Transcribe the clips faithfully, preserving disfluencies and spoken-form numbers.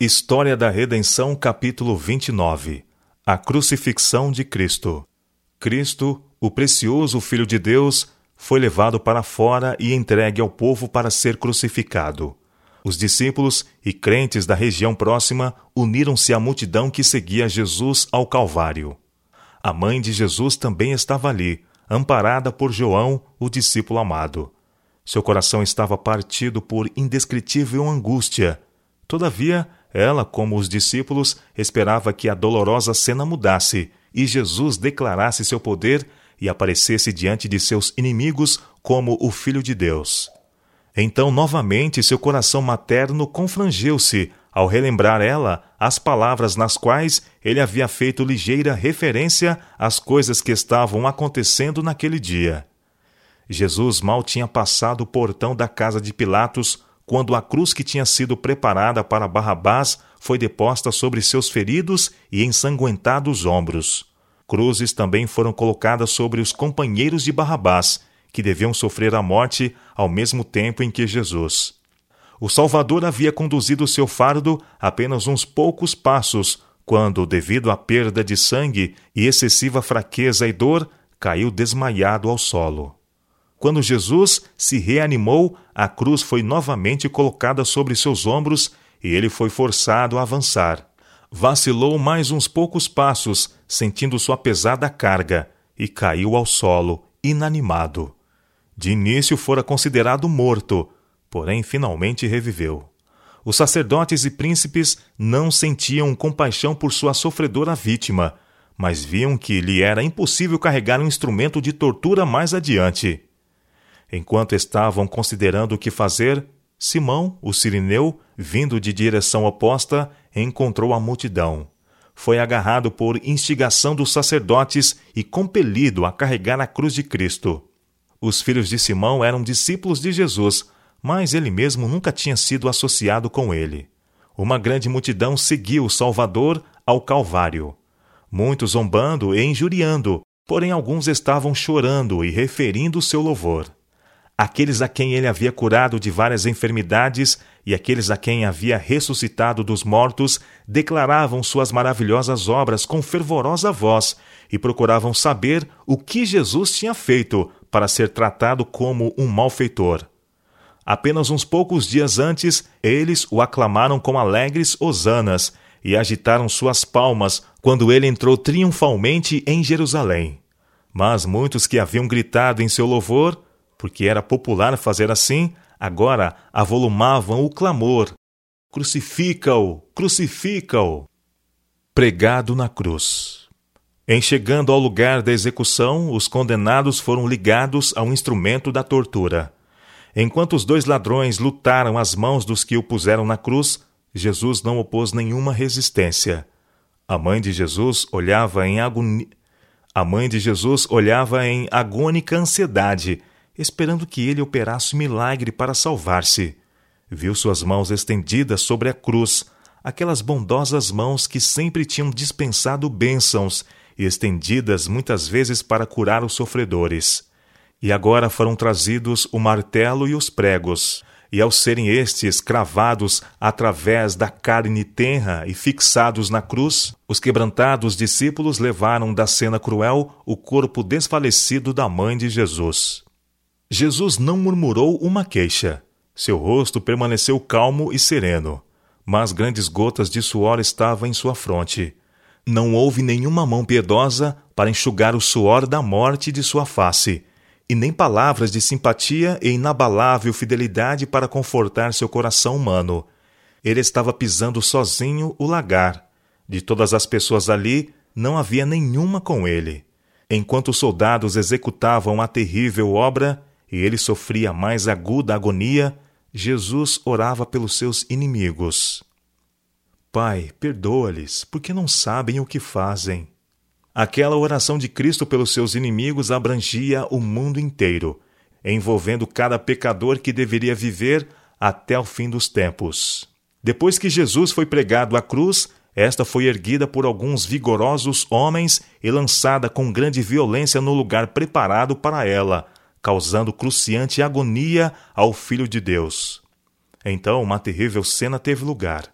História da Redenção, capítulo vinte e nove. A crucifixão de Cristo. Cristo, o precioso Filho de Deus, foi levado para fora e entregue ao povo para ser crucificado. Os discípulos e crentes da região próxima uniram-se à multidão que seguia Jesus ao Calvário. A mãe de Jesus também estava ali, amparada por João, o discípulo amado. Seu coração estava partido por indescritível angústia. Todavia, ela, como os discípulos, esperava que a dolorosa cena mudasse e Jesus declarasse seu poder e aparecesse diante de seus inimigos como o Filho de Deus. Então, novamente, seu coração materno confrangeu-se ao relembrar ela as palavras nas quais ele havia feito ligeira referência às coisas que estavam acontecendo naquele dia. Jesus mal tinha passado o portão da casa de Pilatos quando a cruz que tinha sido preparada para Barrabás foi deposta sobre seus feridos e ensanguentados ombros. Cruzes também foram colocadas sobre os companheiros de Barrabás, que deviam sofrer a morte ao mesmo tempo em que Jesus. O Salvador havia conduzido seu fardo apenas uns poucos passos, quando, devido à perda de sangue e excessiva fraqueza e dor, caiu desmaiado ao solo. Quando Jesus se reanimou, a cruz foi novamente colocada sobre seus ombros e ele foi forçado a avançar. Vacilou mais uns poucos passos, sentindo sua pesada carga, e caiu ao solo, inanimado. De início fora considerado morto, porém finalmente reviveu. Os sacerdotes e príncipes não sentiam compaixão por sua sofredora vítima, mas viam que lhe era impossível carregar um instrumento de tortura mais adiante. Enquanto estavam considerando o que fazer, Simão, o cirineu, vindo de direção oposta, encontrou a multidão. Foi agarrado por instigação dos sacerdotes e compelido a carregar a cruz de Cristo. Os filhos de Simão eram discípulos de Jesus, mas ele mesmo nunca tinha sido associado com ele. Uma grande multidão seguiu o Salvador ao Calvário, muitos zombando e injuriando, porém alguns estavam chorando e referindo seu louvor. Aqueles a quem ele havia curado de várias enfermidades e aqueles a quem havia ressuscitado dos mortos declaravam suas maravilhosas obras com fervorosa voz e procuravam saber o que Jesus tinha feito para ser tratado como um malfeitor. Apenas uns poucos dias antes, eles o aclamaram com alegres hosanas e agitaram suas palmas quando ele entrou triunfalmente em Jerusalém. Mas muitos que haviam gritado em seu louvor, porque era popular fazer assim, agora avolumavam o clamor: Crucifica-o! Crucifica-o! Pregado na cruz. Em chegando ao lugar da execução, os condenados foram ligados a um instrumento da tortura. Enquanto os dois ladrões lutaram as mãos dos que o puseram na cruz, Jesus não opôs nenhuma resistência. A mãe de Jesus olhava em agonia... A mãe de Jesus olhava em agônica ansiedade, esperando que ele operasse um milagre para salvar-se. Viu suas mãos estendidas sobre a cruz, aquelas bondosas mãos que sempre tinham dispensado bênçãos e estendidas muitas vezes para curar os sofredores. E agora foram trazidos o martelo e os pregos, e ao serem estes cravados através da carne tenra e fixados na cruz, os quebrantados discípulos levaram da cena cruel o corpo desfalecido da mãe de Jesus. Jesus não murmurou uma queixa. Seu rosto permaneceu calmo e sereno, mas grandes gotas de suor estavam em sua fronte. Não houve nenhuma mão piedosa para enxugar o suor da morte de sua face, e nem palavras de simpatia e inabalável fidelidade para confortar seu coração humano. Ele estava pisando sozinho o lagar. De todas as pessoas ali, não havia nenhuma com ele. Enquanto os soldados executavam a terrível obra, e ele sofria a mais aguda agonia, Jesus orava pelos seus inimigos. Pai, perdoa-lhes, porque não sabem o que fazem. Aquela oração de Cristo pelos seus inimigos abrangia o mundo inteiro, envolvendo cada pecador que deveria viver até o fim dos tempos. Depois que Jesus foi pregado à cruz, esta foi erguida por alguns vigorosos homens e lançada com grande violência no lugar preparado para ela, causando cruciante agonia ao Filho de Deus. Então uma terrível cena teve lugar.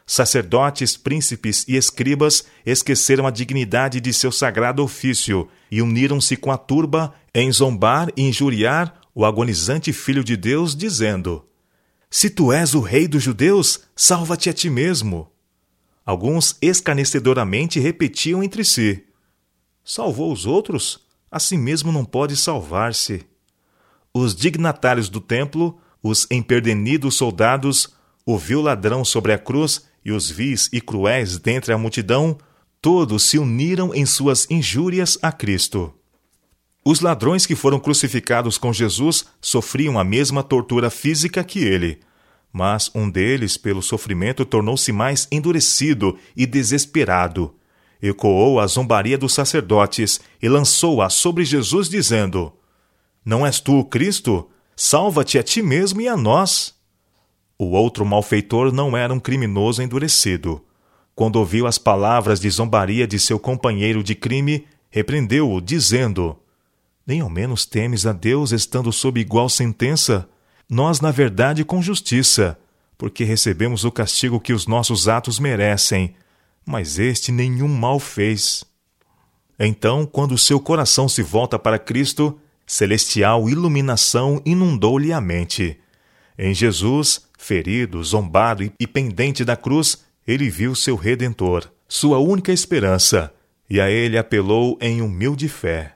sacerdotes, príncipes e escribas esqueceram a dignidade de seu sagrado ofício e uniram-se com a turba em zombar e injuriar o agonizante Filho de Deus, dizendo: Se tu és o rei dos judeus, salva-te a ti mesmo. Alguns escarnecedoramente repetiam entre si: Salvou os outros? A si mesmo não pode salvar-se. Os dignatários do templo, os empedernidos soldados, o vil ladrão sobre a cruz e os vis e cruéis dentre a multidão, todos se uniram em suas injúrias a Cristo. Os ladrões que foram crucificados com Jesus sofriam a mesma tortura física que ele, mas um deles, pelo sofrimento, tornou-se mais endurecido e desesperado. Ecoou a zombaria dos sacerdotes e lançou-a sobre Jesus, dizendo: Não és tu o Cristo? Salva-te a ti mesmo e a nós. O outro malfeitor não era um criminoso endurecido. Quando ouviu as palavras de zombaria de seu companheiro de crime, repreendeu-o, dizendo: Nem ao menos temes a Deus estando sob igual sentença? Nós, na verdade, com justiça, porque recebemos o castigo que os nossos atos merecem, mas este nenhum mal fez. Então, quando seu coração se volta para Cristo, celestial iluminação inundou-lhe a mente. Em Jesus, ferido, zombado e pendente da cruz, ele viu seu Redentor, sua única esperança, e a ele apelou em humilde fé.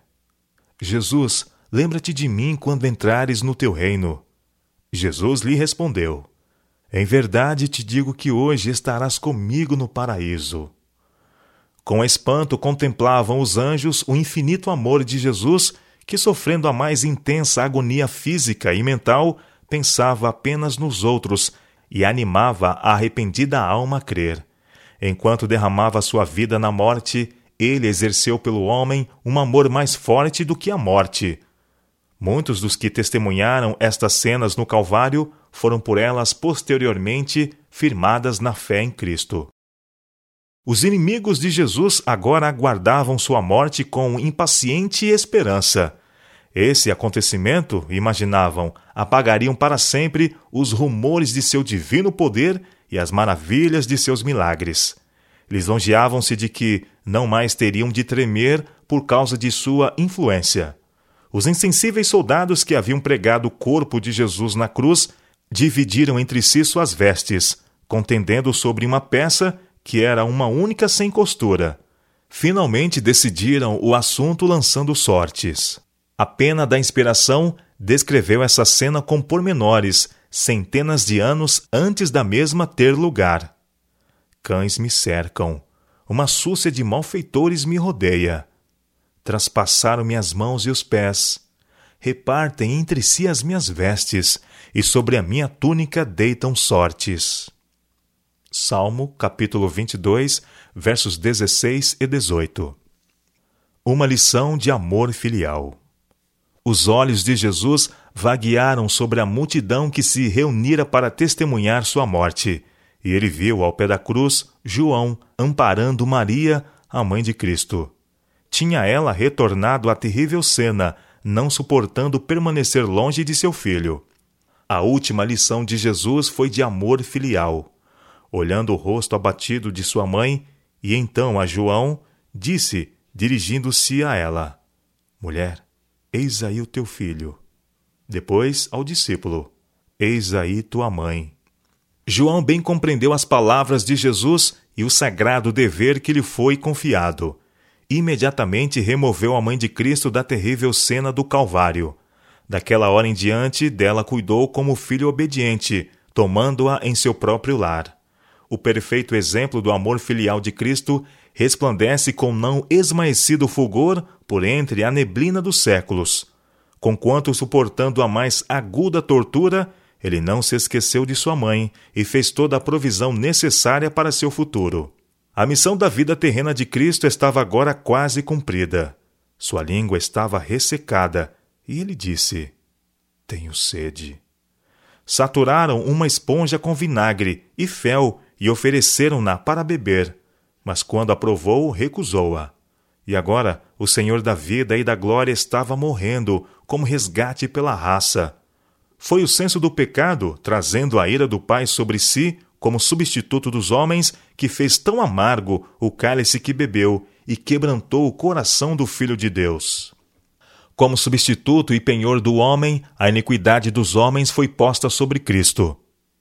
Jesus, lembra-te de mim quando entrares no teu reino. Jesus lhe respondeu: Em verdade te digo que hoje estarás comigo no paraíso. Com espanto contemplavam os anjos o infinito amor de Jesus, que, sofrendo a mais intensa agonia física e mental, pensava apenas nos outros e animava a arrependida alma a crer. Enquanto derramava sua vida na morte, ele exerceu pelo homem um amor mais forte do que a morte. Muitos dos que testemunharam estas cenas no Calvário foram por elas posteriormente firmadas na fé em Cristo. Os inimigos de Jesus agora aguardavam sua morte com impaciente esperança. Esse acontecimento, imaginavam, apagariam para sempre os rumores de seu divino poder e as maravilhas de seus milagres. Lisonjeavam-se de que não mais teriam de tremer por causa de sua influência. Os insensíveis soldados que haviam pregado o corpo de Jesus na cruz dividiram entre si suas vestes, contendendo sobre uma peça que era uma única sem costura. Finalmente decidiram o assunto lançando sortes. A pena da inspiração descreveu essa cena com pormenores, centenas de anos antes da mesma ter lugar. Cães me cercam, uma súcia de malfeitores me rodeia. Traspassaram-me as mãos e os pés, repartem entre si as minhas vestes, e sobre a minha túnica deitam sortes. Salmo, capítulo vinte e dois, versos dezesseis e dezoito. Uma lição de amor filial. Os olhos de Jesus vaguearam sobre a multidão que se reunira para testemunhar sua morte, e ele viu ao pé da cruz João amparando Maria, a mãe de Cristo. Tinha ela retornado à terrível cena, não suportando permanecer longe de seu filho. A última lição de Jesus foi de amor filial. Olhando o rosto abatido de sua mãe, e então a João, disse, dirigindo-se a ela: Mulher, eis aí o teu filho. Depois ao discípulo: Eis aí tua mãe. João bem compreendeu as palavras de Jesus e o sagrado dever que lhe foi confiado. Imediatamente removeu a mãe de Cristo da terrível cena do Calvário. Daquela hora em diante, dela cuidou como filho obediente, tomando-a em seu próprio lar. O perfeito exemplo do amor filial de Cristo resplandece com não esmaecido fulgor por entre a neblina dos séculos. Conquanto suportando a mais aguda tortura, ele não se esqueceu de sua mãe e fez toda a provisão necessária para seu futuro. A missão da vida terrena de Cristo estava agora quase cumprida. Sua língua estava ressecada e ele disse: Tenho sede. Saturaram uma esponja com vinagre e fel e ofereceram-na para beber, mas quando a provou, recusou-a. E agora o Senhor da vida e da glória estava morrendo como resgate pela raça. Foi o senso do pecado, trazendo a ira do Pai sobre si, como substituto dos homens, que fez tão amargo o cálice que bebeu e quebrantou o coração do Filho de Deus. Como substituto e penhor do homem, a iniquidade dos homens foi posta sobre Cristo.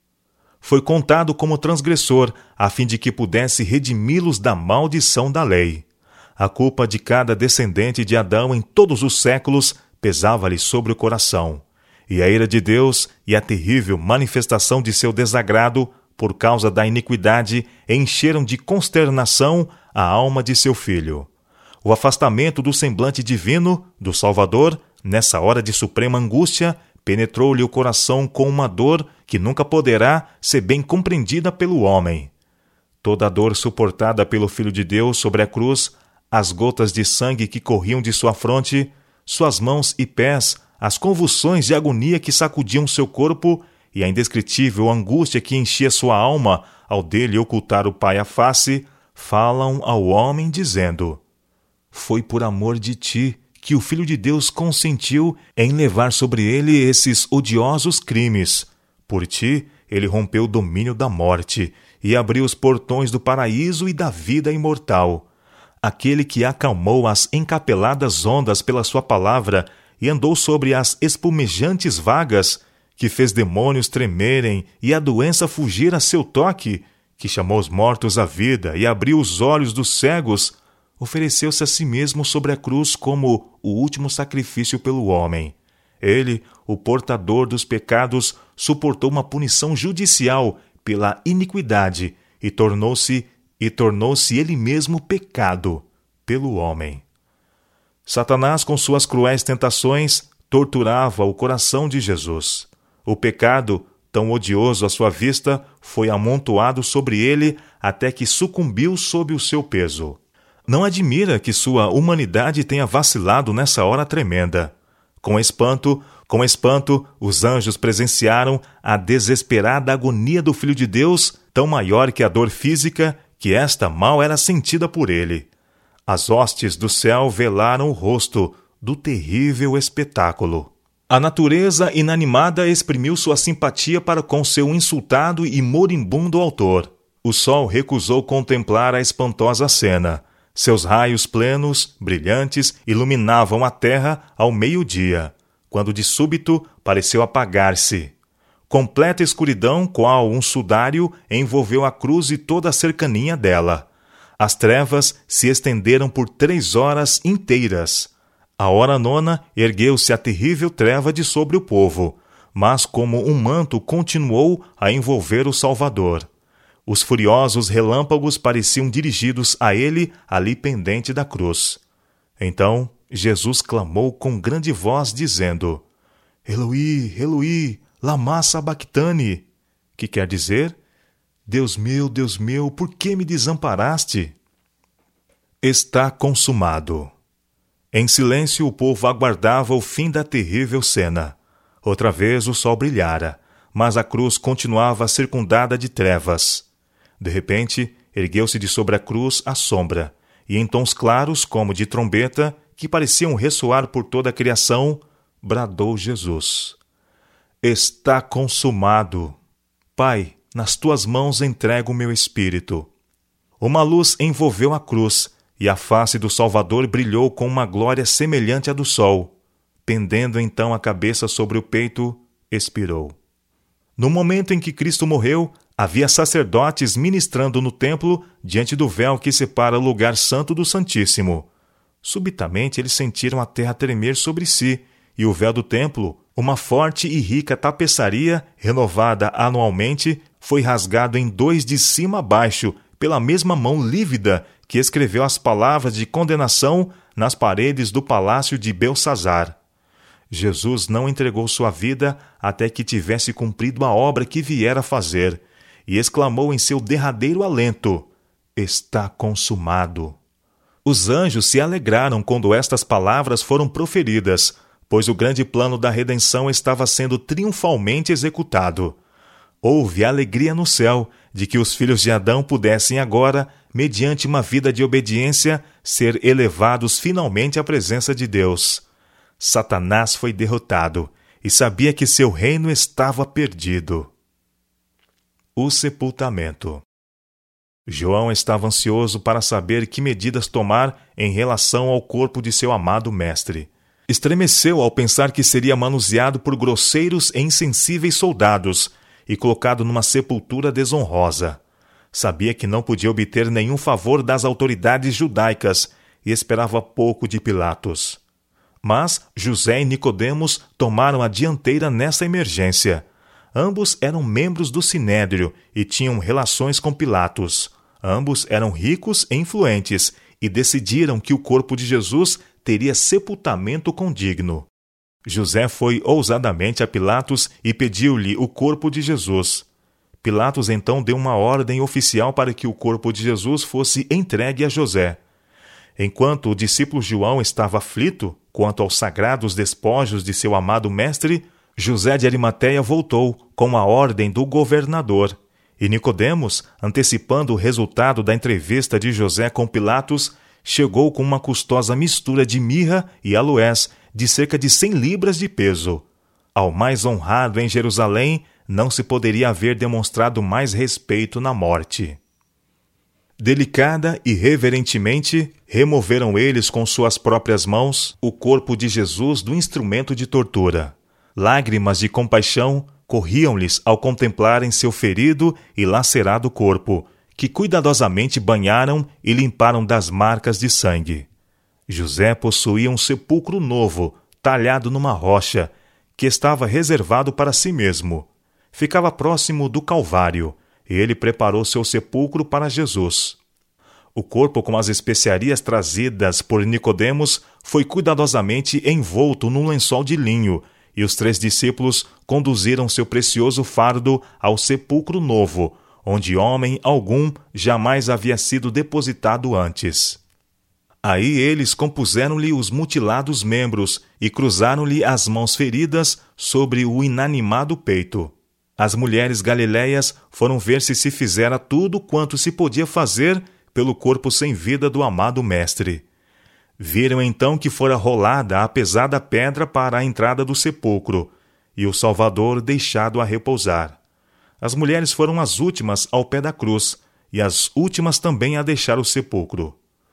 Foi contado como transgressor, a fim de que pudesse redimi-los da maldição da lei. A culpa de cada descendente de Adão em todos os séculos pesava-lhe sobre o coração. E a ira de Deus e a terrível manifestação de seu desagrado, por causa da iniquidade, encheram de consternação a alma de seu filho. O afastamento do semblante divino, do Salvador, nessa hora de suprema angústia, penetrou-lhe o coração com uma dor que nunca poderá ser bem compreendida pelo homem. Toda a dor suportada pelo Filho de Deus sobre a cruz, as gotas de sangue que corriam de sua fronte, suas mãos e pés, as convulsões de agonia que sacudiam seu corpo e a indescritível angústia que enchia sua alma ao dele ocultar o Pai a face, falam ao homem dizendo: foi por amor de ti que o Filho de Deus consentiu em levar sobre ele esses odiosos crimes. Por ti, ele rompeu o domínio da morte e abriu os portões do paraíso e da vida imortal. Aquele que acalmou as encapeladas ondas pela sua palavra e andou sobre as espumejantes vagas, que fez demônios tremerem e a doença fugir a seu toque, que chamou os mortos à vida e abriu os olhos dos cegos, ofereceu-se a si mesmo sobre a cruz como o último sacrifício pelo homem. Ele, o portador dos pecados, suportou uma punição judicial pela iniquidade e tornou-se e tornou-se ele mesmo pecado pelo homem. Satanás, com suas cruéis tentações, torturava o coração de Jesus. O pecado, tão odioso à sua vista, foi amontoado sobre ele até que sucumbiu sob o seu peso. Não admira que sua humanidade tenha vacilado nessa hora tremenda. Com espanto, com espanto, os anjos presenciaram a desesperada agonia do Filho de Deus, tão maior que a dor física, que esta mal era sentida por ele. As hostes do céu velaram o rosto do terrível espetáculo. A natureza inanimada exprimiu sua simpatia para com seu insultado e moribundo autor. O sol recusou contemplar a espantosa cena. Seus raios plenos, brilhantes, iluminavam a terra ao meio-dia, quando de súbito pareceu apagar-se. Completa escuridão, qual um sudário, envolveu a cruz e toda a cercania dela. As trevas se estenderam por três horas inteiras. À hora nona, ergueu-se a terrível treva de sobre o povo, mas como um manto continuou a envolver o Salvador. Os furiosos relâmpagos pareciam dirigidos a ele ali pendente da cruz. Então Jesus clamou com grande voz, dizendo: Eloi, Eloi, lama sabactani, que quer dizer: Deus meu, Deus meu, por que me desamparaste? Está consumado. Em silêncio o povo aguardava o fim da terrível cena. Outra vez o sol brilhara, mas a cruz continuava circundada de trevas. De repente, ergueu-se de sobre a cruz a sombra, e em tons claros, como de trombeta, que pareciam ressoar por toda a criação, bradou Jesus: Está consumado. Pai, nas tuas mãos entrego o meu espírito. Uma luz envolveu a cruz, e a face do Salvador brilhou com uma glória semelhante à do sol. Pendendo então a cabeça sobre o peito, expirou. No momento em que Cristo morreu, havia sacerdotes ministrando no templo diante do véu que separa o lugar santo do Santíssimo. Subitamente eles sentiram a terra tremer sobre si, e o véu do templo, uma forte e rica tapeçaria, renovada anualmente, foi rasgado em dois de cima a baixo, pela mesma mão lívida que escreveu as palavras de condenação nas paredes do palácio de Belsazar. Jesus não entregou sua vida até que tivesse cumprido a obra que viera fazer, e exclamou em seu derradeiro alento: Está consumado. Os anjos se alegraram quando estas palavras foram proferidas, pois o grande plano da redenção estava sendo triunfalmente executado. Houve alegria no céu de que os filhos de Adão pudessem agora, mediante uma vida de obediência, ser elevados finalmente à presença de Deus. Satanás foi derrotado e sabia que seu reino estava perdido. O sepultamento. João estava ansioso para saber que medidas tomar em relação ao corpo de seu amado mestre. Estremeceu ao pensar que seria manuseado por grosseiros e insensíveis soldados e colocado numa sepultura desonrosa. Sabia que não podia obter nenhum favor das autoridades judaicas e esperava pouco de Pilatos. Mas José e Nicodemos tomaram a dianteira nessa emergência. Ambos eram membros do Sinédrio e tinham relações com Pilatos. Ambos eram ricos e influentes e decidiram que o corpo de Jesus teria sepultamento condigno. José foi ousadamente a Pilatos e pediu-lhe o corpo de Jesus. Pilatos então deu uma ordem oficial para que o corpo de Jesus fosse entregue a José. Enquanto o discípulo João estava aflito quanto aos sagrados despojos de seu amado mestre, José de Arimateia voltou com a ordem do governador. E Nicodemos, antecipando o resultado da entrevista de José com Pilatos, chegou com uma custosa mistura de mirra e aloés de cerca de cem libras de peso. Ao mais honrado em Jerusalém, não se poderia haver demonstrado mais respeito na morte. Delicada e reverentemente, removeram eles com suas próprias mãos o corpo de Jesus do instrumento de tortura. Lágrimas de compaixão corriam-lhes ao contemplarem seu ferido e lacerado corpo, que cuidadosamente banharam e limparam das marcas de sangue. José possuía um sepulcro novo, talhado numa rocha, que estava reservado para si mesmo. Ficava próximo do Calvário, e ele preparou seu sepulcro para Jesus. O corpo com as especiarias trazidas por Nicodemos foi cuidadosamente envolto num lençol de linho, e os três discípulos conduziram seu precioso fardo ao sepulcro novo, onde homem algum jamais havia sido depositado antes. Aí eles compuseram-lhe os mutilados membros e cruzaram-lhe as mãos feridas sobre o inanimado peito. As mulheres galileias foram ver se se fizera tudo quanto se podia fazer pelo corpo sem vida do amado mestre. Viram então que fora rolada a pesada pedra para a entrada do sepulcro, e o Salvador deixado a repousar. As mulheres foram as últimas ao pé da cruz, e as últimas também a deixar o sepulcro.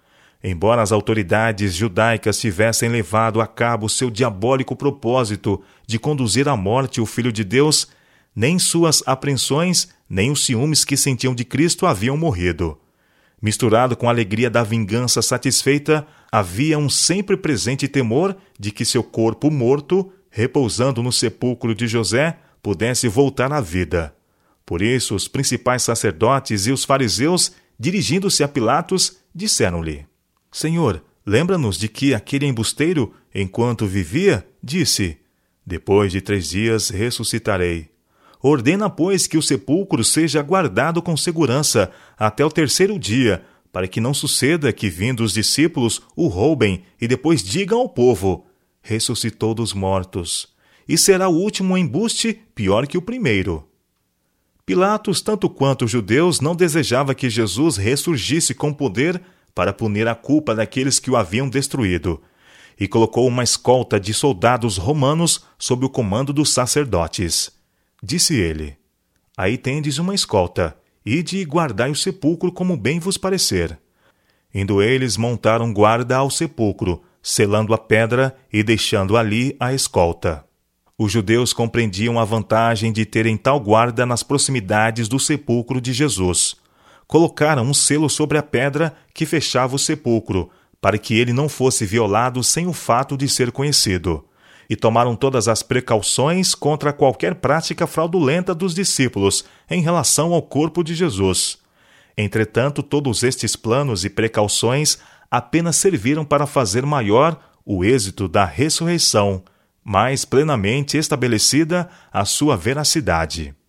Embora as autoridades judaicas tivessem levado a cabo seu diabólico propósito de conduzir à morte o Filho de Deus, nem suas apreensões, nem os ciúmes que sentiam de Cristo haviam morrido. Misturado com a alegria da vingança satisfeita, havia um sempre presente temor de que seu corpo morto, repousando no sepulcro de José, pudesse voltar à vida. Por isso, os principais sacerdotes e os fariseus, dirigindo-se a Pilatos, disseram-lhe: Senhor, lembra-nos de que aquele embusteiro, enquanto vivia, disse: Depois de três dias ressuscitarei. Ordena, pois, que o sepulcro seja guardado com segurança até o terceiro dia, para que não suceda que, vindo os discípulos, o roubem e depois digam ao povo: ressuscitou dos mortos. E será o último embuste pior que o primeiro. Pilatos, tanto quanto os judeus, não desejava que Jesus ressurgisse com poder para punir a culpa daqueles que o haviam destruído, e colocou uma escolta de soldados romanos sob o comando dos sacerdotes. Disse ele: Aí tendes uma escolta, ide e guardai o sepulcro como bem vos parecer. Indo eles, montaram guarda ao sepulcro, selando a pedra e deixando ali a escolta. Os judeus compreendiam a vantagem de terem tal guarda nas proximidades do sepulcro de Jesus. Colocaram um selo sobre a pedra que fechava o sepulcro, para que ele não fosse violado sem o fato de ser conhecido. E tomaram todas as precauções contra qualquer prática fraudulenta dos discípulos em relação ao corpo de Jesus. Entretanto, todos estes planos e precauções apenas serviram para fazer maior o êxito da ressurreição, mais plenamente estabelecida a sua veracidade.